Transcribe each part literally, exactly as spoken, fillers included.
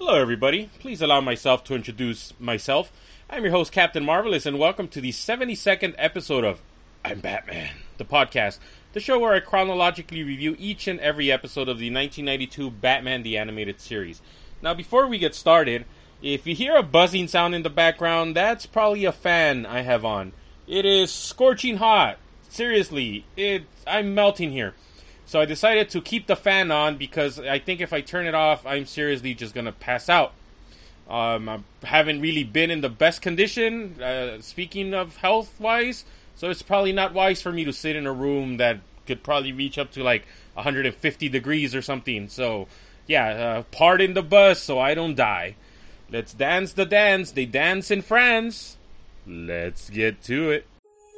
Hello everybody, please allow myself to introduce myself. I'm your host Captain Marvelous and welcome to the seventy-second episode of I'm Batman, the podcast, the show where I chronologically review each and every episode of the nineteen ninety-two Batman the Animated Series. Now before we get started, if you hear a buzzing sound in the background, that's probably a fan I have on. It is scorching hot. Seriously, it I'm melting here. So I decided to keep the fan on because I think if I turn it off, I'm seriously just going to pass out. Um, I haven't really been in the best condition, uh, speaking of health-wise, so it's probably not wise for me to sit in a room that could probably reach up to like one hundred fifty degrees or something. So, yeah, uh, pardon the buzz so I don't die. Let's dance the dance. They dance in France. Let's get to it.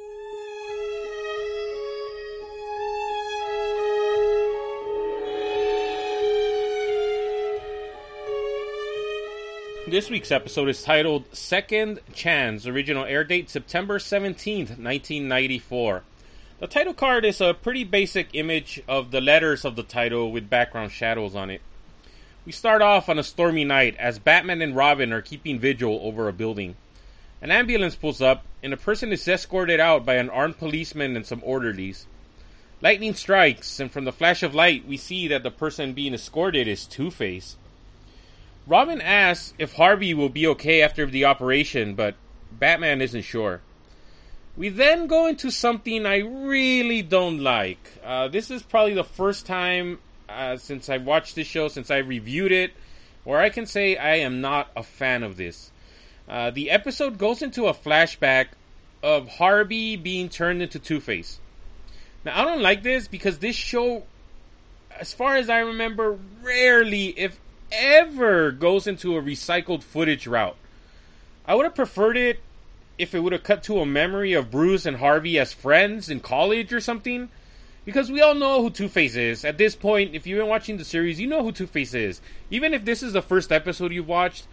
This week's episode is titled Second Chance. Original air date September seventeenth, nineteen ninety-four. The title card is a pretty basic image of the letters of the title with background shadows on it. We start off on a stormy night as Batman and Robin are keeping vigil over a building. An ambulance pulls up and a person is escorted out by an armed policeman and some orderlies. Lightning strikes, and from the flash of light we see that the person being escorted is Two-Face. Robin asks if Harvey will be okay after the operation, but Batman isn't sure. We then go into something I really don't like. Uh, this is probably the first time uh, since I've watched this show, since I reviewed it, where I can say I am not a fan of this. Uh, the episode goes into a flashback of Harvey being turned into Two-Face. Now, I don't like this because this show, as far as I remember, rarely, if ever goes into a recycled footage route. I would have preferred it if it would have cut to a memory of Bruce and Harvey as friends in college or something, because we all know who Two-Face is. At this point, if you've been watching the series, you know who Two-Face is. Even if this is the first episode you've watched,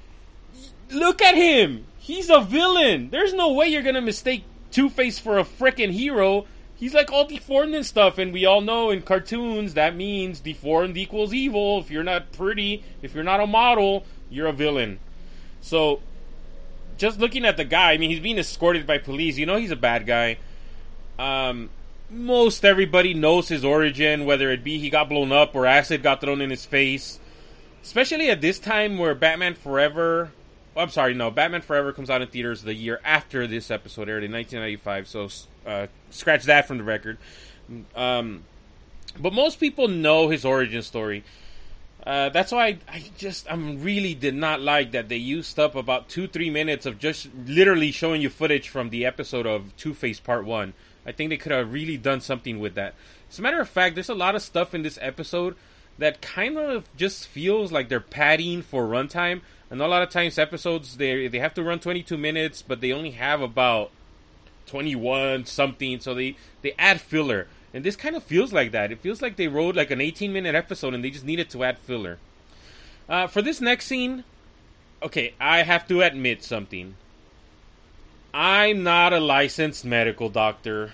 look at him! He's a villain! There's no way you're gonna mistake Two-Face for a frickin' hero. He's like all deformed and stuff, and we all know in cartoons that means deformed equals evil. If you're not pretty, if you're not a model, you're a villain. So, just looking at the guy, I mean, he's being escorted by police. You know he's a bad guy. Um, most everybody knows his origin, whether it be he got blown up or acid got thrown in his face. Especially at this time where Batman Forever... Oh, I'm sorry, no. Batman Forever comes out in theaters the year after this episode aired in nineteen ninety-five, so uh, scratch that from the record. Um, but most people know his origin story. Uh, that's why I, I just, I really did not like that they used up about two, three minutes of just literally showing you footage from the episode of Two-Face Part one. I think they could have really done something with that. As a matter of fact, there's a lot of stuff in this episode that kind of just feels like they're padding for runtime. And a lot of times episodes, they they have to run twenty-two minutes, but they only have about twenty-one something, so they, they add filler. And this kind of feels like that. It feels like they wrote like an eighteen-minute episode and they just needed to add filler. Uh, for this next scene, okay, I have to admit something. I'm not a licensed medical doctor.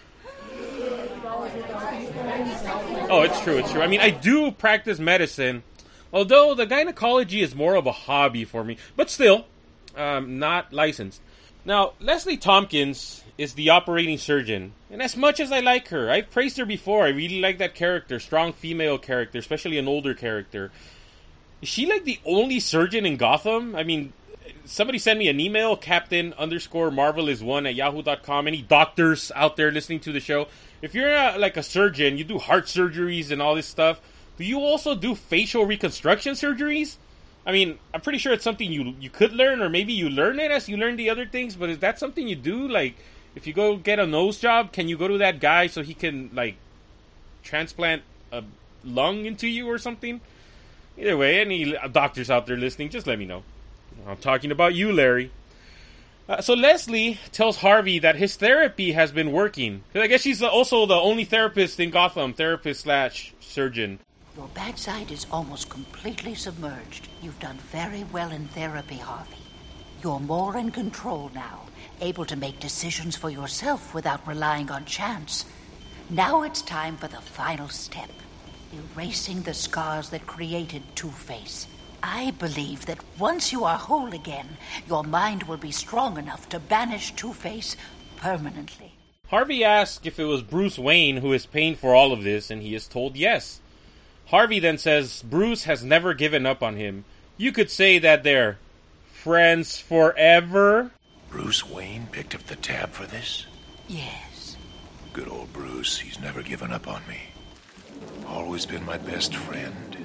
Oh, it's true, it's true. I mean, I do practice medicine, although the gynecology is more of a hobby for me. But still, um, not licensed. Now, Leslie Tompkins is the operating surgeon. And as much as I like her, I've praised her before. I really like that character. Strong female character, especially an older character. Is she like the only surgeon in Gotham? I mean, somebody send me an email, captain underscore marvel is one at yahoo dot com. Any doctors out there listening to the show? If you're a, like a surgeon, you do heart surgeries and all this stuff. Do you also do facial reconstruction surgeries? I mean, I'm pretty sure it's something you you could learn, or maybe you learn it as you learn the other things, but is that something you do? Like, if you go get a nose job, can you go to that guy so he can, like, transplant a lung into you or something? Either way, any doctors out there listening, just let me know. I'm talking about you, Larry. Uh, so Leslie tells Harvey that his therapy has been working. Because I guess she's also the only therapist in Gotham, therapist slash surgeon. Your bad side is almost completely submerged. You've done very well in therapy, Harvey. You're more in control now, able to make decisions for yourself without relying on chance. Now it's time for the final step, erasing the scars that created Two-Face. I believe that once you are whole again, your mind will be strong enough to banish Two-Face permanently. Harvey asks if it was Bruce Wayne who is paying for all of this, and he is told yes. Harvey then says Bruce has never given up on him. You could say that they're friends forever. Bruce Wayne picked up the tab for this? Yes. Good old Bruce, he's never given up on me. Always been my best friend.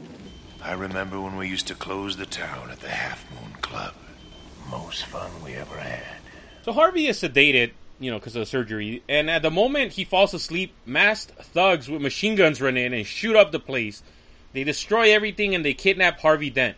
I remember when we used to close the town at the Half Moon Club. Most fun we ever had. So Harvey is sedated, you know, because of the surgery, and at the moment he falls asleep, masked thugs with machine guns run in and shoot up the place. They destroy everything and they kidnap Harvey Dent.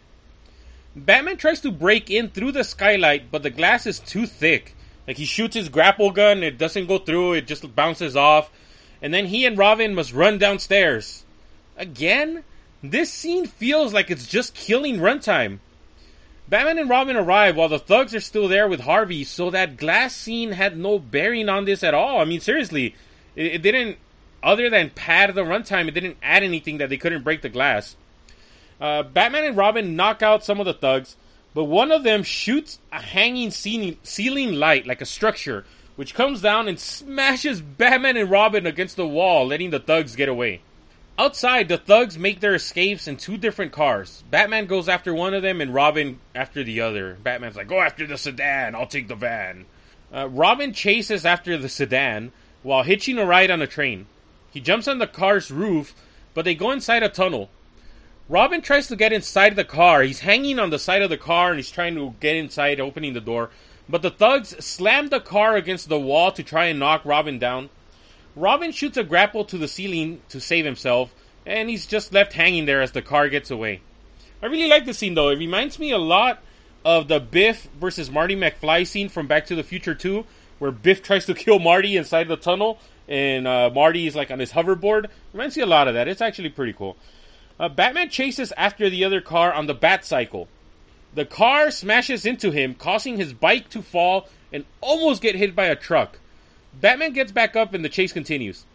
Batman tries to break in through the skylight, but the glass is too thick. Like, he shoots his grapple gun, it doesn't go through, it just bounces off. And then he and Robin must run downstairs. Again? This scene feels like it's just killing runtime. Batman and Robin arrive while the thugs are still there with Harvey, so that glass scene had no bearing on this at all. I mean, seriously, it, it didn't, other than pad the runtime, it didn't add anything that they couldn't break the glass. Uh, Batman and Robin knock out some of the thugs, but one of them shoots a hanging ceiling, ceiling light, like a structure, which comes down and smashes Batman and Robin against the wall, letting the thugs get away. Outside, the thugs make their escapes in two different cars. Batman goes after one of them and Robin after the other. Batman's like, go after the sedan, I'll take the van. Uh, Robin chases after the sedan while hitching a ride on a train. He jumps on the car's roof, but they go inside a tunnel. Robin tries to get inside the car. He's hanging on the side of the car and he's trying to get inside, opening the door. But the thugs slam the car against the wall to try and knock Robin down. Robin shoots a grapple to the ceiling to save himself, and he's just left hanging there as the car gets away. I really like this scene, though. It reminds me a lot of the Biff versus Marty McFly scene from Back to the Future two, where Biff tries to kill Marty inside the tunnel, and uh, Marty is like on his hoverboard. Reminds me a lot of that. It's actually pretty cool. Uh, Batman chases after the other car on the Batcycle. The car smashes into him, causing his bike to fall and almost get hit by a truck. Batman gets back up and the chase continues.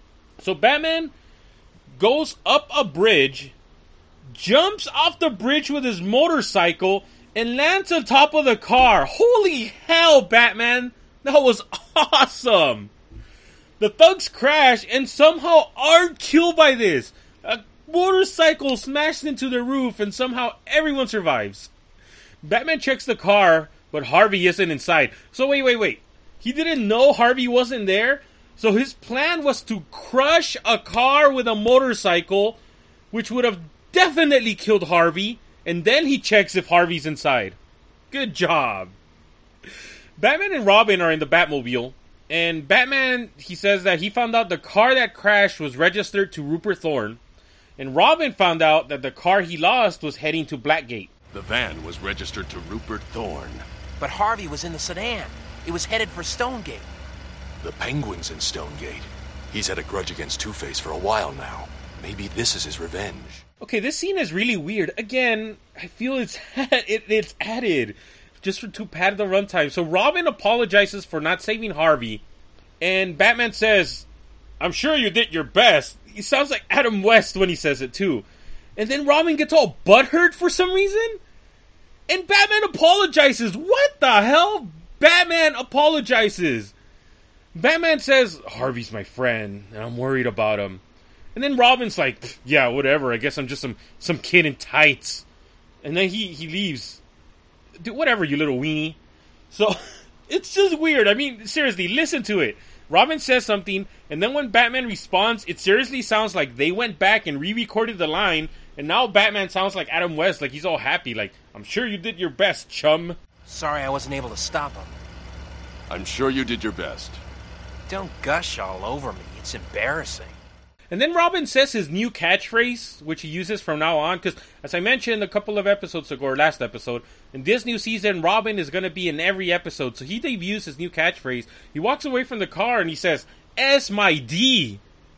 So Batman goes up a bridge, jumps off the bridge with his motorcycle, and lands on top of the car. Holy hell, Batman! That was awesome! The thugs crash and somehow aren't killed by this. A motorcycle smashed into the roof and somehow everyone survives. Batman checks the car, but Harvey isn't inside. So wait, wait, wait. He didn't know Harvey wasn't there? So his plan was to crush a car with a motorcycle, which would have definitely killed Harvey, and then he checks if Harvey's inside. Good job. Batman and Robin are in the Batmobile, and Batman, he says that he found out the car that crashed was registered to Rupert Thorne, and Robin found out that the car he lost was heading to Blackgate. The van was registered to Rupert Thorne. But Harvey was in the sedan. It was headed for Stonegate. The Penguin's in Stonegate. He's had a grudge against Two-Face for a while now. Maybe this is his revenge. Okay, this scene is really weird. Again, I feel it's it, it's added just for, to pad the runtime. So Robin apologizes for not saving Harvey, and Batman says, "I'm sure you did your best." He sounds like Adam West when he says it too. And then Robin gets all butthurt for some reason, and Batman apologizes. What the hell? Batman apologizes. Batman says, Harvey's my friend, and I'm worried about him. And then Robin's like, yeah, whatever, I guess I'm just some, some kid in tights. And then he, he leaves. Dude, whatever, you little weenie. So, it's just weird. I mean, seriously, listen to it. Robin says something, and then when Batman responds, it seriously sounds like they went back and re-recorded the line, and now Batman sounds like Adam West, like he's all happy, like, I'm sure you did your best, chum. Sorry I wasn't able to stop him. I'm sure you did your best. Don't gush all over me. It's embarrassing. And then Robin says his new catchphrase, which he uses from now on, because as I mentioned a couple of episodes ago, or last episode, in this new season, Robin is going to be in every episode, so he debuts his new catchphrase. He walks away from the car and he says, S my D.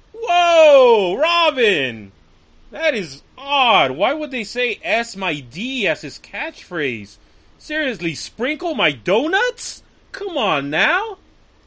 Whoa, Robin! That is odd. Why would they say S my D as his catchphrase? Seriously, sprinkle my donuts? Come on now.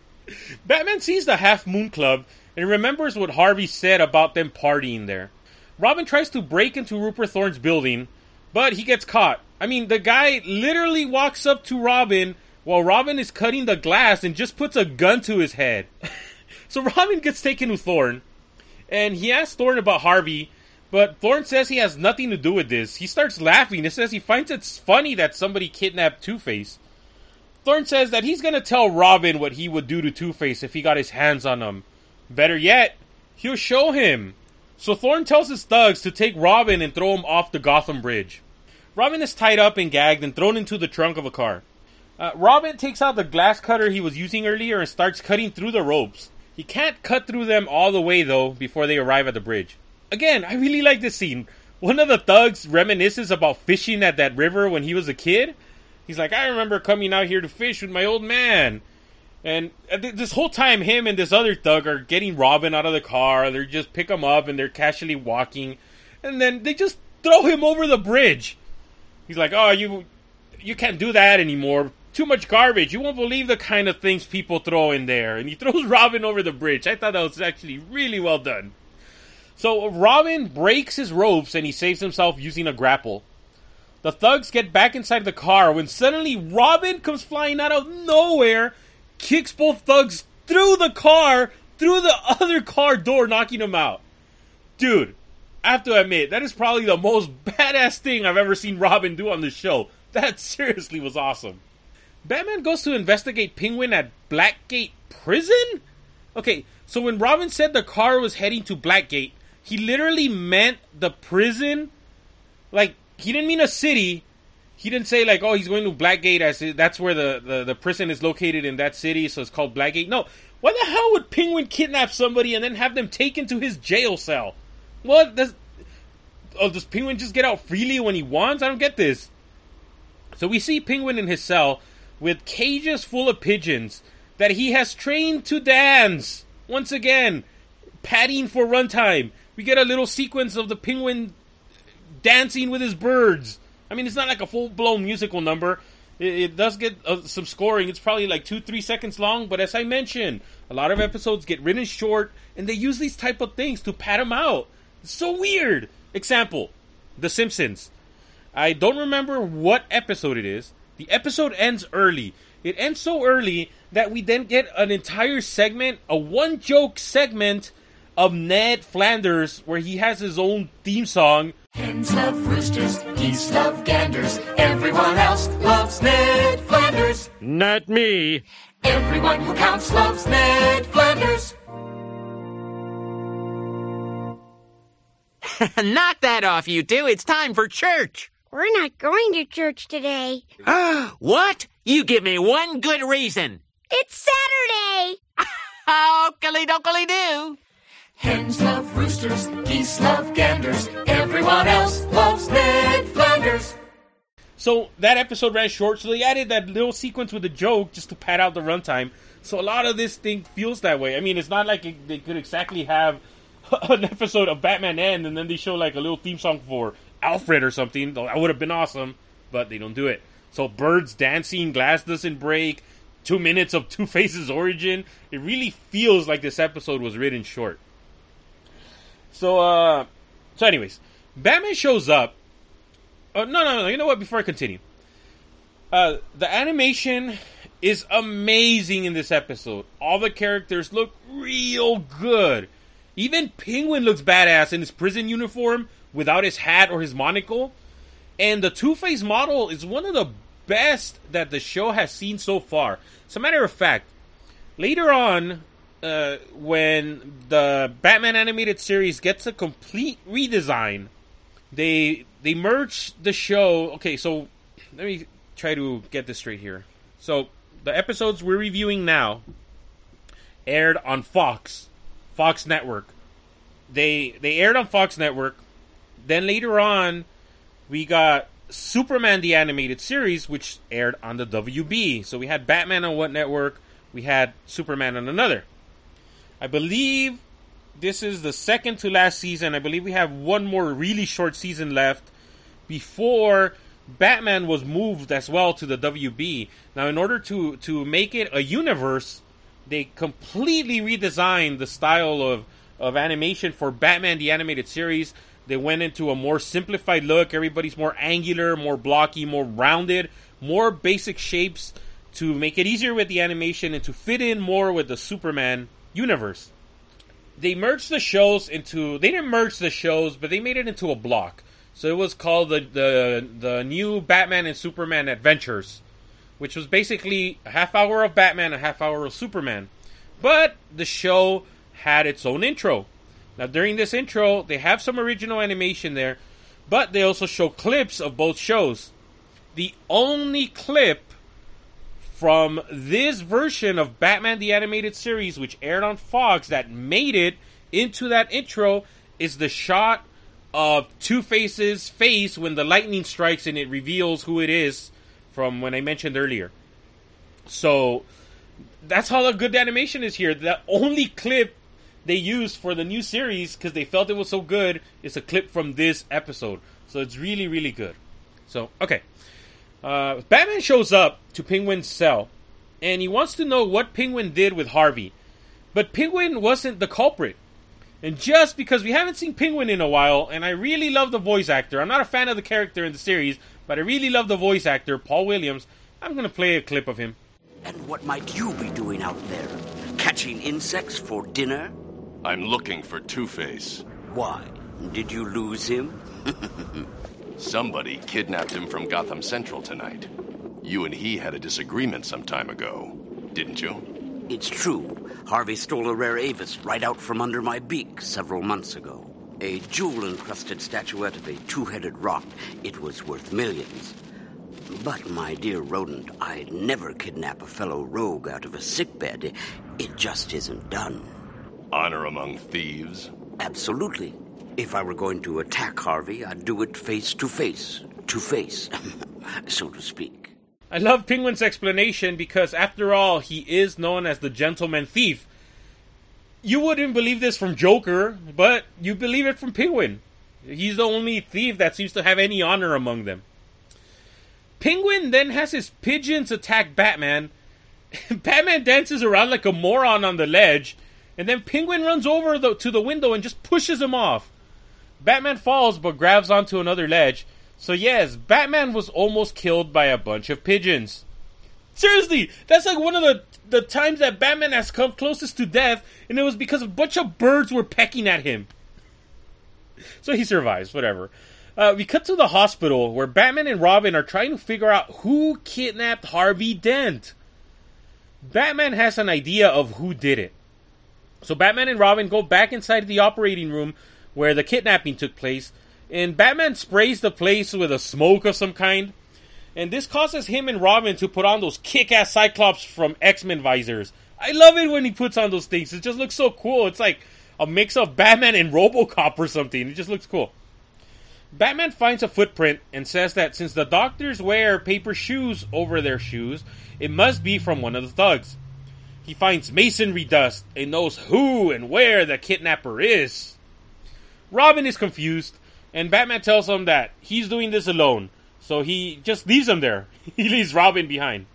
Batman sees the Half Moon Club and remembers what Harvey said about them partying there. Robin tries to break into Rupert Thorne's building, But he gets caught. I mean, the guy literally walks up to Robin while Robin is cutting the glass and just puts a gun to his head. So Robin gets taken to Thorne, and he asks Thorne about Harvey, but Thorne says he has nothing to do with this. He starts laughing. He says he finds it funny that somebody kidnapped Two-Face. Thorne says that he's going to tell Robin what he would do to Two-Face if he got his hands on him. Better yet, he'll show him. So Thorne tells his thugs to take Robin and throw him off the Gotham Bridge. Robin is tied up and gagged and thrown into the trunk of a car. Uh, Robin takes out the glass cutter he was using earlier and starts cutting through the ropes. He can't cut through them all the way, though, before they arrive at the bridge. Again, I really like this scene. One of the thugs reminisces about fishing at that river when he was a kid. He's like, I remember coming out here to fish with my old man. And this whole time, him and this other thug are getting Robin out of the car. They just pick him up and they're casually walking. And then they just throw him over the bridge. He's like, oh, you you can't do that anymore. Too much garbage. You won't believe the kind of things people throw in there. And he throws Robin over the bridge. I thought that was actually really well done. So Robin breaks his ropes and he saves himself using a grapple. The thugs get back inside the car when suddenly Robin comes flying out of nowhere, kicks both thugs through the car, through the other car door, knocking them out. Dude, I have to admit, that is probably the most badass thing I've ever seen Robin do on this show. That seriously was awesome. Batman goes to investigate Penguin at Blackgate Prison? Okay, so when Robin said the car was heading to Blackgate, he literally meant the prison. Like, he didn't mean a city. He didn't say, like, oh, he's going to Blackgate, as that's where the, the, the prison is located in that city, so it's called Blackgate. No, why the hell would Penguin kidnap somebody and then have them taken to his jail cell? What? Does, oh, does Penguin just get out freely when he wants? I don't get this. So we see Penguin in his cell with cages full of pigeons that he has trained to dance. Once again, padding for runtime. We get a little sequence of the Penguin dancing with his birds. I mean, it's not like a full-blown musical number. It, it does get uh, some scoring. It's probably like two, three seconds long. But as I mentioned, a lot of episodes get written short, and they use these type of things to pad them out. It's so weird. Example, The Simpsons. I don't remember what episode it is. The episode ends early. It ends so early that we then get an entire segment, a one-joke segment of Ned Flanders, where he has his own theme song. Hens love roosters, geese love ganders, everyone else loves Ned Flanders. Not me. Everyone who counts loves Ned Flanders. Knock that off, you two. It's time for church. We're not going to church today. What? You give me one good reason. It's Saturday. Okily-dokily-do. Hens love roosters, geese love ganders, everyone else loves Ned Flanders. So that episode ran short, so they added that little sequence with a joke just to pad out the runtime. So a lot of this thing feels that way. I mean, it's not like it, they could exactly have an episode of Batman end and then they show like a little theme song for Alfred or something. That would have been awesome, but they don't do it. So birds dancing, glass doesn't break, two minutes of Two-Face's origin. It really feels like this episode was written short. So, uh, so anyways, Batman shows up. Oh, no, no, no, you know what? Before I continue. Uh, the animation is amazing in this episode. All the characters look real good. Even Penguin looks badass in his prison uniform without his hat or his monocle. And the Two-Face model is one of the best that the show has seen so far. As a matter of fact, later on, uh, when the Batman animated series gets a complete redesign, they they merge the show. Okay, so let me try to get this straight here. So the episodes we're reviewing now aired on Fox, Fox Network. They they aired on Fox Network. Then later on, we got Superman the Animated Series, which aired on the W B. So we had Batman on one network, we had Superman on another. I believe this is the second to last season. I believe we have one more really short season left before Batman was moved as well to the W B. Now, in order to, to make it a universe, they completely redesigned the style of, of animation for Batman the Animated Series. They went into a more simplified look. Everybody's more angular, more blocky, more rounded, more basic shapes to make it easier with the animation and to fit in more with the Superman universe. They merged the shows into... They didn't merge the shows, but they made it into a block. So it was called the the, the new Batman and Superman Adventures, which was basically a half hour of Batman, a half hour of Superman. But the show had its own intro. Now, during this intro, they have some original animation there, but they also show clips of both shows. The only clip from this version of Batman the Animated Series, which aired on Fox, that made it into that intro, is the shot of Two-Face's face when the lightning strikes and it reveals who it is from when I mentioned earlier. So, that's how good the animation is here. The only clip they used for the new series, because they felt it was so good, is a clip from this episode. So, it's really, really good. So, okay. Uh, Batman shows up to Penguin's cell, and he wants to know what Penguin did with Harvey. But Penguin wasn't the culprit. And just because we haven't seen Penguin in a while, and I really love the voice actor, I'm not a fan of the character in the series, but I really love the voice actor, Paul Williams, I'm going to play a clip of him. And what might you be doing out there? Catching insects for dinner? I'm looking for Two-Face. Why? Did you lose him? Somebody kidnapped him from Gotham Central tonight. You and he had a disagreement some time ago, didn't you? It's true. Harvey stole a rare Avis right out from under my beak several months ago. A jewel-encrusted statuette of a two-headed rock. It was worth millions. But, my dear rodent, I'd never kidnap a fellow rogue out of a sickbed. It just isn't done. Honor among thieves? Absolutely. If I were going to attack Harvey, I'd do it face to face. To face, so to speak. I love Penguin's explanation because, after all, he is known as the Gentleman Thief. You wouldn't believe this from Joker, but you believe it from Penguin. He's the only thief that seems to have any honor among them. Penguin then has his pigeons attack Batman. Batman dances around like a moron on the ledge, and then Penguin runs over the, to the window and just pushes him off. Batman falls but grabs onto another ledge. So yes, Batman was almost killed by a bunch of pigeons. Seriously, that's like one of the, the times that Batman has come closest to death, and it was because a bunch of birds were pecking at him. So he survives, whatever. Uh, we cut to the hospital where Batman and Robin are trying to figure out who kidnapped Harvey Dent. Batman has an idea of who did it. So Batman and Robin go back inside the operating room where the kidnapping took place, and Batman sprays the place with a smoke of some kind, and this causes him and Robin to put on those kick-ass Cyclops from X-Men visors. I love it when he puts on those things. It just looks so cool. It's like a mix of Batman and RoboCop or something. It just looks cool. Batman finds a footprint and says that since the doctors wear paper shoes over their shoes, it must be from one of the thugs. He finds masonry dust and knows who and where the kidnapper is. Robin is confused, and Batman tells him that he's doing this alone, so he just leaves him there. He leaves Robin behind.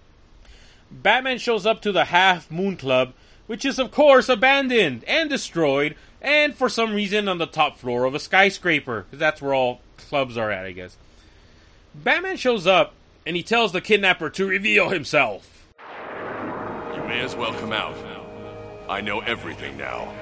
Batman shows up to the Half Moon Club, which is of course abandoned and destroyed, and for some reason on the top floor of a skyscraper, because that's where all clubs are at, I guess. Batman shows up, and he tells the kidnapper to reveal himself. You may as well come out. I know everything now.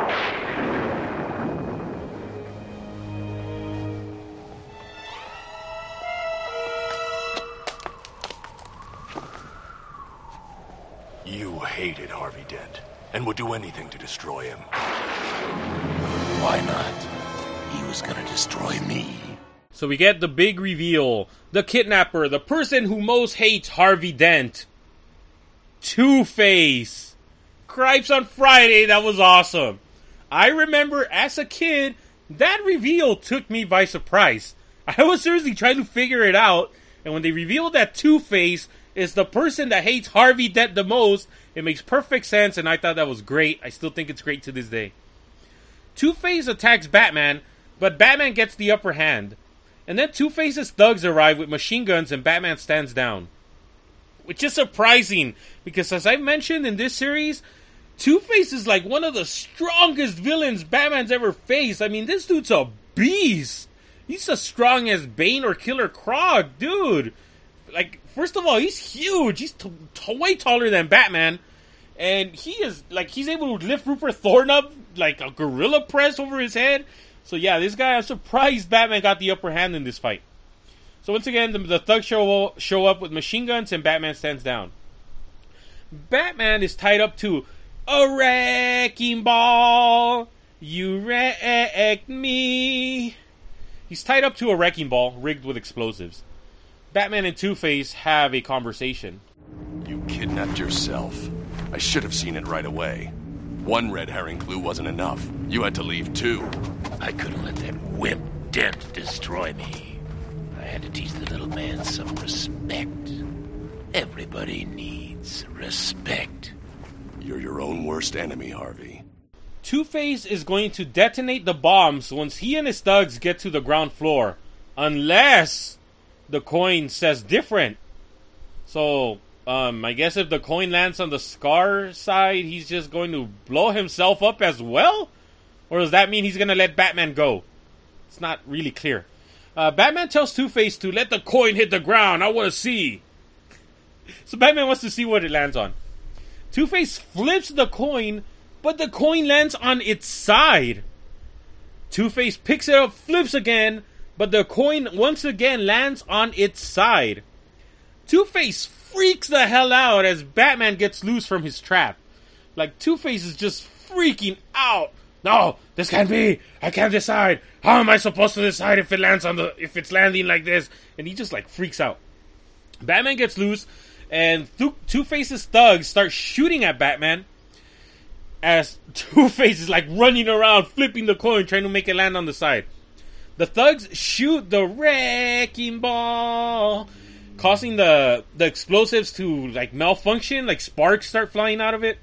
You hated Harvey Dent, and would do anything to destroy him. Why not? He was gonna destroy me. So we get the big reveal. The kidnapper, the person who most hates Harvey Dent. Two-Face. Cripes on Friday, that was awesome. I remember as a kid, that reveal took me by surprise. I was seriously trying to figure it out, and when they revealed that Two-Face is the person that hates Harvey Dent the most, it makes perfect sense, and I thought that was great. I still think it's great to this day. Two-Face attacks Batman, but Batman gets the upper hand. And then Two-Face's thugs arrive with machine guns and Batman stands down. Which is surprising, because as I've mentioned in this series, Two-Face is like one of the strongest villains Batman's ever faced. I mean, this dude's a beast. He's as strong as Bane or Killer Croc, dude. Like, first of all, he's huge. He's t- t- way taller than Batman. And he is, like, he's able to lift Rupert Thorne up like a gorilla press over his head. So, yeah, this guy, I'm surprised Batman got the upper hand in this fight. So, once again, the, the thugs show, show up with machine guns and Batman stands down. Batman is tied up to a wrecking ball. You wrecked me. He's tied up to a wrecking ball rigged with explosives. Batman and Two-Face have a conversation. You kidnapped yourself. I should have seen it right away. One red herring clue wasn't enough. You had to leave two. I couldn't let that wimp Dent destroy me. I had to teach the little man some respect. Everybody needs respect. You're your own worst enemy, Harvey. Two-Face is going to detonate the bombs once he and his thugs get to the ground floor. Unless the coin says different. So, um, I guess if the coin lands on the Scar side, he's just going to blow himself up as well? Or does that mean he's going to let Batman go? It's not really clear. Uh, Batman tells Two-Face to let the coin hit the ground. I want to see. So Batman wants to see what it lands on. Two-Face flips the coin, but the coin lands on its side. Two-Face picks it up, flips again, but the coin once again lands on its side. Two-Face freaks the hell out as Batman gets loose from his trap. Like, Two-Face is just freaking out. No, this can't be. I can't decide. How am I supposed to decide if it lands on the if it's landing like this? And he just like freaks out. Batman gets loose, and Th- Two-Face's thugs start shooting at Batman. As Two-Face is like running around, flipping the coin, trying to make it land on the side. The thugs shoot the wrecking ball, causing the the explosives to like malfunction, like sparks start flying out of it.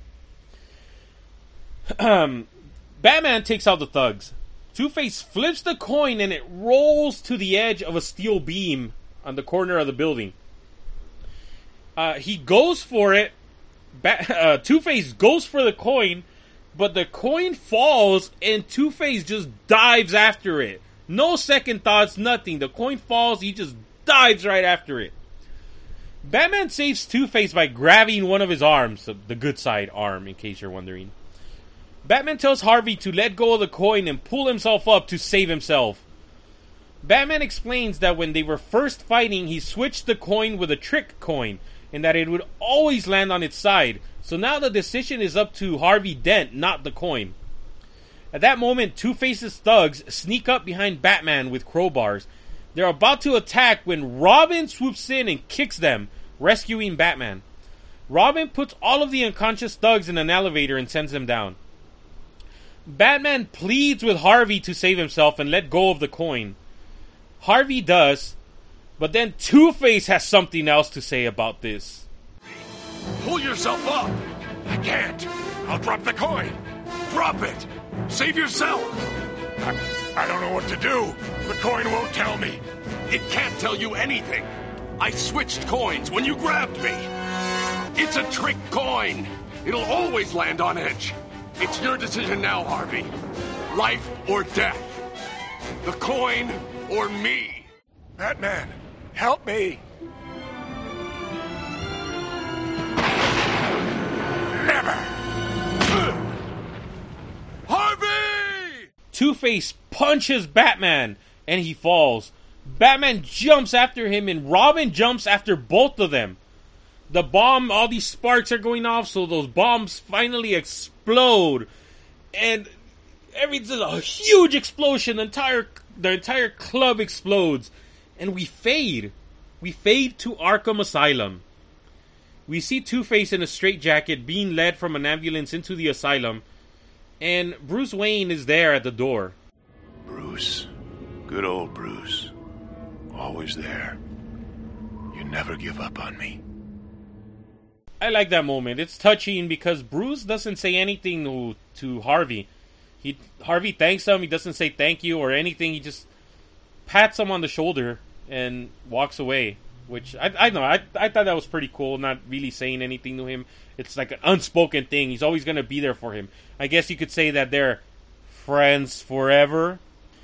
Um, Batman takes out the thugs. Two-Face flips the coin and it rolls to the edge of a steel beam on the corner of the building. Uh, he goes for it. Ba- uh, Two-Face goes for the coin, but the coin falls and Two-Face just dives after it. No second thoughts, nothing. The coin falls, he just dives right after it. Batman saves Two-Face by grabbing one of his arms, the good side arm, in case you're wondering. Batman tells Harvey to let go of the coin and pull himself up to save himself. Batman explains that when they were first fighting, he switched the coin with a trick coin, and that it would always land on its side. So now the decision is up to Harvey Dent, not the coin. At that moment, Two-Face's thugs sneak up behind Batman with crowbars. They're about to attack when Robin swoops in and kicks them, rescuing Batman. Robin puts all of the unconscious thugs in an elevator and sends them down. Batman pleads with Harvey to save himself and let go of the coin. Harvey does, but then Two-Face has something else to say about this. Pull yourself up! I can't! I'll drop the coin! Drop it! Save yourself! I, I don't know what to do! The coin won't tell me! It can't tell you anything! I switched coins when you grabbed me! It's a trick coin! It'll always land on edge! It's your decision now, Harvey. Life or death. The coin or me. Batman, help me! Never! Harvey! Two-Face punches Batman, and he falls. Batman jumps after him, and Robin jumps after both of them. The bomb, all these sparks are going off, so those bombs finally explode. And everything's a huge explosion. The entire, the entire club explodes. And we fade. We fade to Arkham Asylum. We see Two-Face in a straitjacket being led from an ambulance into the asylum. And Bruce Wayne is there at the door. Bruce. Good old Bruce. Always there. You never give up on me. I like that moment. It's touching because Bruce doesn't say anything to, to Harvey. He Harvey thanks him. He doesn't say thank you or anything. He just pats him on the shoulder and walks away. Which, I I know, I, I thought that was pretty cool. Not really saying anything to him. It's like an unspoken thing. He's always going to be there for him. I guess you could say that they're friends forever.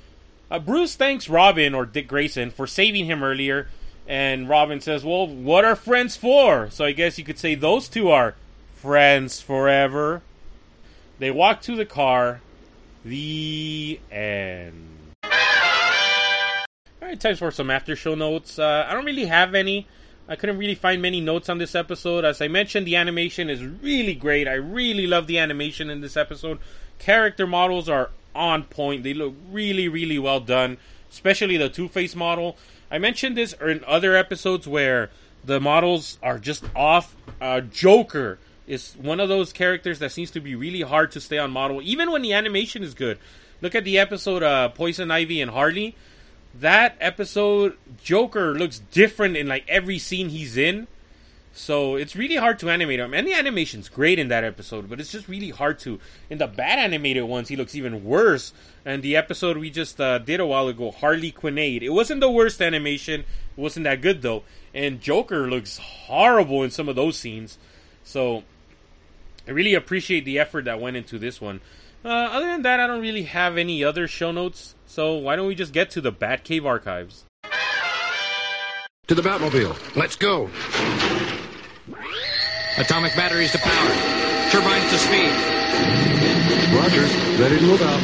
Uh, Bruce thanks Robin, or Dick Grayson, for saving him earlier. And Robin says, well, what are friends for? So I guess you could say those two are friends forever. They walk to the car. The end. Alright, time for some after show notes. Uh, I don't really have any. I couldn't really find many notes on this episode. As I mentioned, the animation is really great. I really love the animation in this episode. Character models are on point. They look really, really well done. Especially the Two-Face model. I mentioned this in other episodes where the models are just off. Uh, Joker is one of those characters that seems to be really hard to stay on model, even when the animation is good. Look at the episode uh, Poison Ivy and Harley. That episode, Joker looks different in like every scene he's in. So it's really hard to animate him. And the animation's great in that episode, but it's just really hard to. In the bad animated ones, he looks even worse. And the episode we just uh, did a while ago, Harley Quinade, it wasn't the worst animation. It wasn't that good though. And Joker looks horrible in some of those scenes. So I really appreciate the effort that went into this one. Uh, other than that, I don't really have any other show notes. So why don't we just get to the Batcave archives? To the Batmobile. Let's go. Atomic batteries to power. Turbines to speed. Roger. Ready to move out.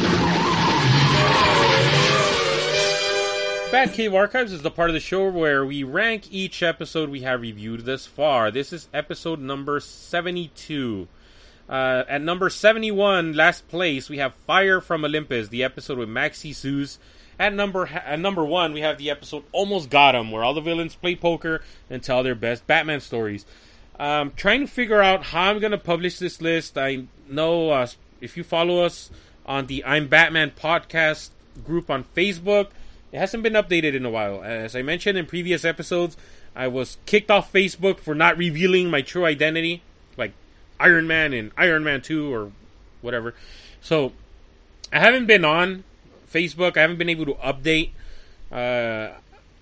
Batcave Archives is the part of the show where we rank each episode we have reviewed thus far. This is episode number seventy-two. Uh, at number seventy-one, last place, we have Fire from Olympus, the episode with Maxie Zeus. At number at number one, we have the episode Almost Got 'Em, where all the villains play poker and tell their best Batman stories. Um, trying to figure out how I'm going to publish this list. I know uh, if you follow us on the I'm Batman podcast group on Facebook, it hasn't been updated in a while. As I mentioned in previous episodes, I was kicked off Facebook for not revealing my true identity, like Iron Man and Iron Man two or whatever. So I haven't been on Facebook. I haven't been able to update. Uh,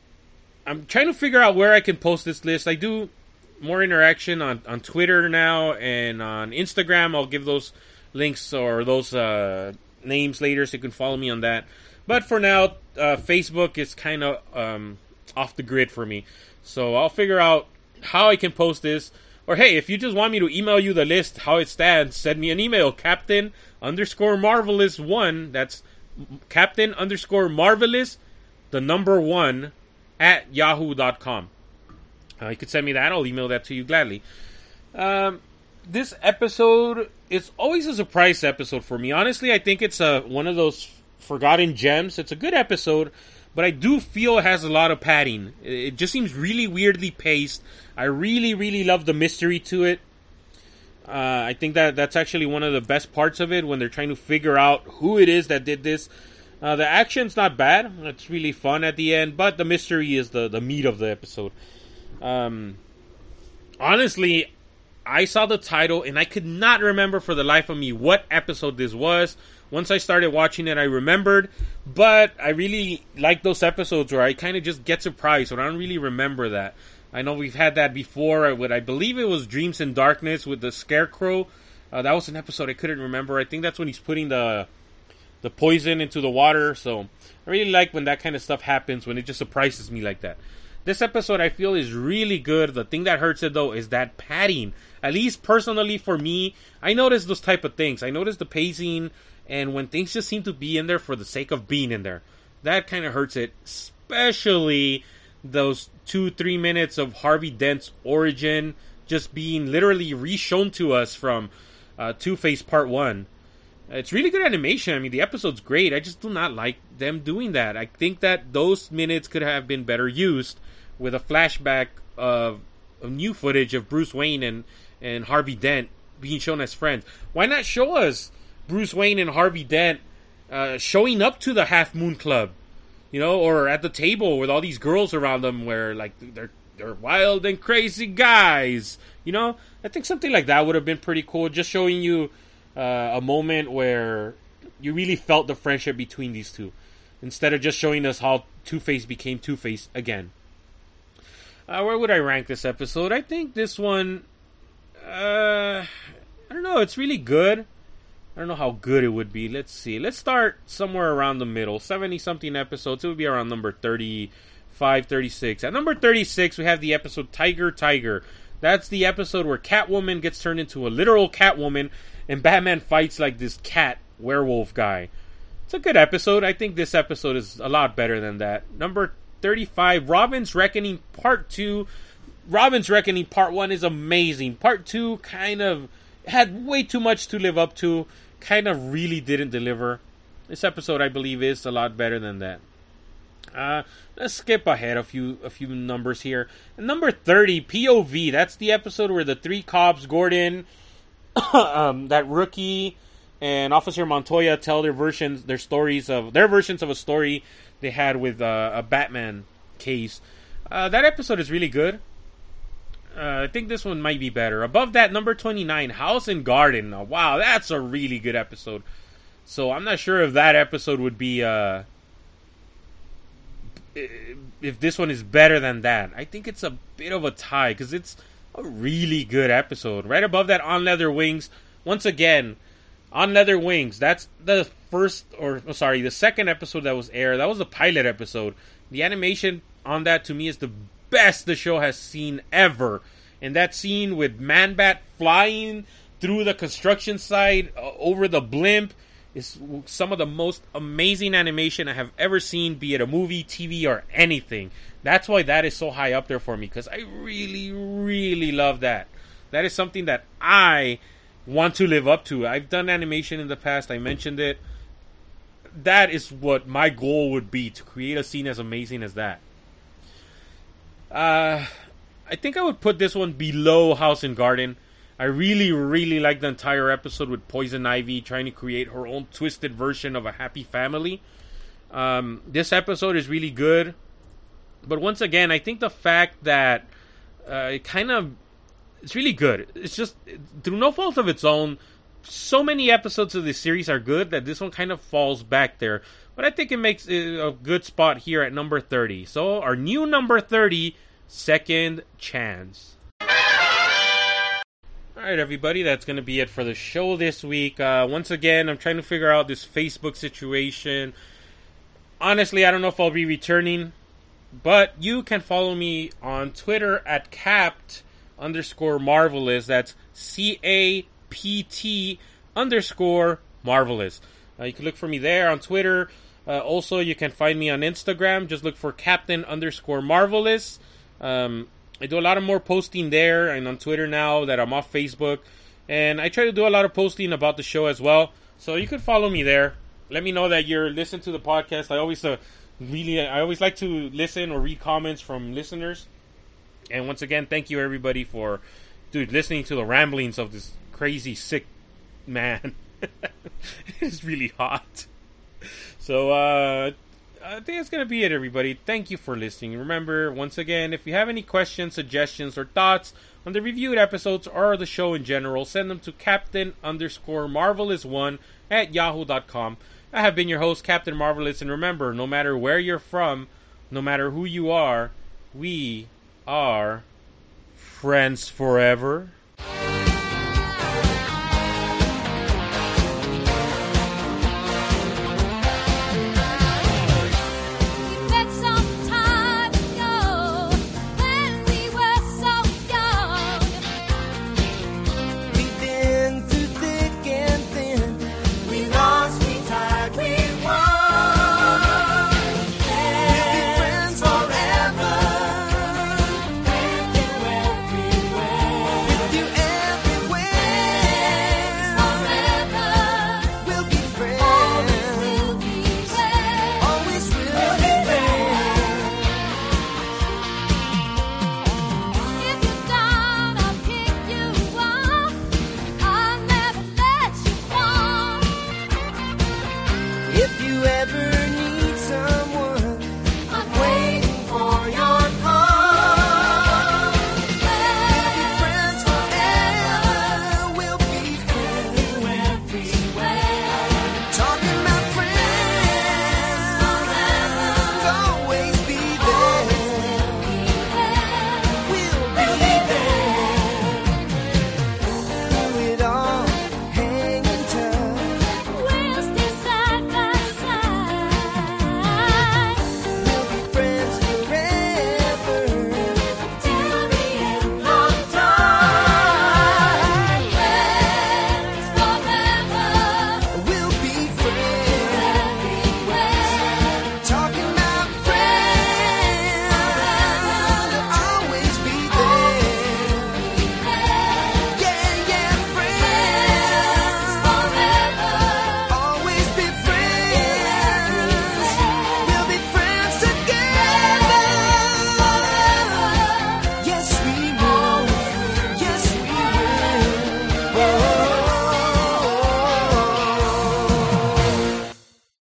I'm trying to figure out where I can post this list. I do more interaction on, on Twitter now and on Instagram. I'll give those links or those uh, names later so you can follow me on that. But for now, uh, Facebook is kind of um, off the grid for me. So I'll figure out how I can post this. Or hey, if you just want me to email you the list, how it stands, send me an email, Captain underscore Marvelous one. That's Captain underscore Marvelous, the number one, at yahoo dot com. Uh, you could send me that. I'll email that to you gladly. Um, this episode is always a surprise episode for me. Honestly, I think it's a, one of those forgotten gems. It's a good episode, but I do feel it has a lot of padding. It just seems really weirdly paced. I really, really love the mystery to it. Uh, I think that that's actually one of the best parts of it, when they're trying to figure out who it is that did this. Uh, the action's not bad. It's really fun at the end, but the mystery is the, the meat of the episode. Um, honestly, I saw the title and I could not remember for the life of me what episode this was. Once I started watching it, I remembered, but I really like those episodes where I kind of just get surprised, but I don't really remember that. I know we've had that before with, I believe it was Dreams in Darkness with the Scarecrow. Uh, that was an episode I couldn't remember. I think that's when he's putting the the poison into the water. So I really like when that kind of stuff happens, when it just surprises me like that. This episode, I feel, is really good. The thing that hurts it, though, is that padding. At least personally for me, I notice those type of things. I notice the pacing, and when things just seem to be in there for the sake of being in there. That kind of hurts it. Especially those two, three minutes of Harvey Dent's origin just being literally re-shown to us from uh, Two-Face Part one. It's really good animation. I mean, the episode's great. I just do not like them doing that. I think that those minutes could have been better used with a flashback of, of new footage of Bruce Wayne and, and Harvey Dent being shown as friends. Why not show us Bruce Wayne and Harvey Dent uh, showing up to the Half Moon Club? You know, or at the table with all these girls around them where, like, they're they're wild and crazy guys. You know, I think something like that would have been pretty cool. Just showing you uh, a moment where you really felt the friendship between these two, instead of just showing us how Two-Face became Two-Face again. Uh, where would I rank this episode? I think this one, uh, I don't know, it's really good. I don't know how good it would be. Let's see. Let's start somewhere around the middle. seventy-something episodes. It would be around number thirty-five, thirty-six. At number thirty-six, we have the episode Tiger, Tiger. That's the episode where Catwoman gets turned into a literal Catwoman, and Batman fights like this cat werewolf guy. It's a good episode. I think this episode is a lot better than that. Number thirty-five, Robin's Reckoning Part two. Robin's Reckoning Part one is amazing. Part two kind of had way too much to live up to. Kind of really didn't deliver. This episode, I believe, is a lot better than that. Uh, let's skip ahead a few a few numbers here. Number thirty, P O V. That's the episode where the three cops, Gordon, um, that rookie, and Officer Montoya tell their versions, their stories of their versions of a story they had with uh, a Batman case. Uh, that episode is really good. Uh, I think this one might be better. Above that, number twenty-nine, House and Garden. Oh, wow, that's a really good episode. So I'm not sure if that episode would be, uh, if this one is better than that. I think it's a bit of a tie, because it's a really good episode. Right above that, On Leather Wings. Once again, On Leather Wings. That's the first, or oh, sorry, the second episode that was aired. That was the pilot episode. The animation on that, to me, is the best the show has seen ever. And that scene with Man-Bat flying through the construction site uh, over the blimp is some of the most amazing animation I have ever seen, be it a movie, T V, or anything. That's why that is so high up there for me, because I really, really love that. That is something that I want to live up to. I've done animation in the past, I mentioned it. That is what my goal would be, to create a scene as amazing as that. Uh, I think I would put this one below House and Garden. I really, really like the entire episode with Poison Ivy trying to create her own twisted version of a happy family. Um, this episode is really good. But once again, I think the fact that uh, it kind of... It's really good. It's just, through no fault of its own, so many episodes of this series are good that this one kind of falls back there. But I think it makes it a good spot here at number thirty. So, our new number thirty, Second Chance. Alright, everybody, that's going to be it for the show this week. Uh, once again, I'm trying to figure out this Facebook situation. Honestly, I don't know if I'll be returning. But you can follow me on Twitter at capt underscore marvelous. That's C A P T underscore marvelous. Uh, you can look for me there on Twitter. Uh, also, you can find me on Instagram. Just look for Captain underscore Marvelous. Um, I do a lot of more posting there and on Twitter now that I'm off Facebook. And I try to do a lot of posting about the show as well. So you can follow me there. Let me know that you're listening to the podcast. I always uh, really, I always like to listen or read comments from listeners. And once again, thank you everybody for, dude, listening to the ramblings of this crazy, sick man. It's really hot. So, uh, I think that's going to be it, everybody. Thank you for listening. Remember, once again, if you have any questions, suggestions, or thoughts on the reviewed episodes or the show in general, send them to Captain underscore Marvelous one at yahoo dot com. I have been your host, Captain Marvelous, and remember, no matter where you're from, no matter who you are, we are friends forever. If you ever